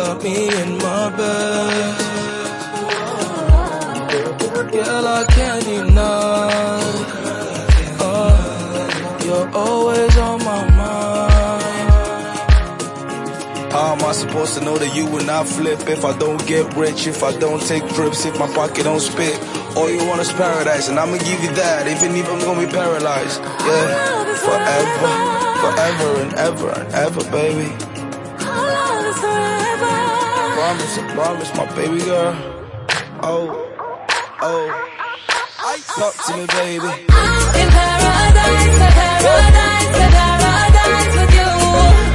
got me in my bed. Girl, I can't deny. You're always on my mind. How am I supposed to know that you will not flip if I don't get rich, if I don't take trips, if my pocket don't spit? All you want is paradise, and I'ma give you that, even if I'm gonna be paralyzed. Yeah, forever, forever and ever and ever, baby. I promise, my baby girl. Oh, talk to me, baby. In paradise, paradise, paradise with you.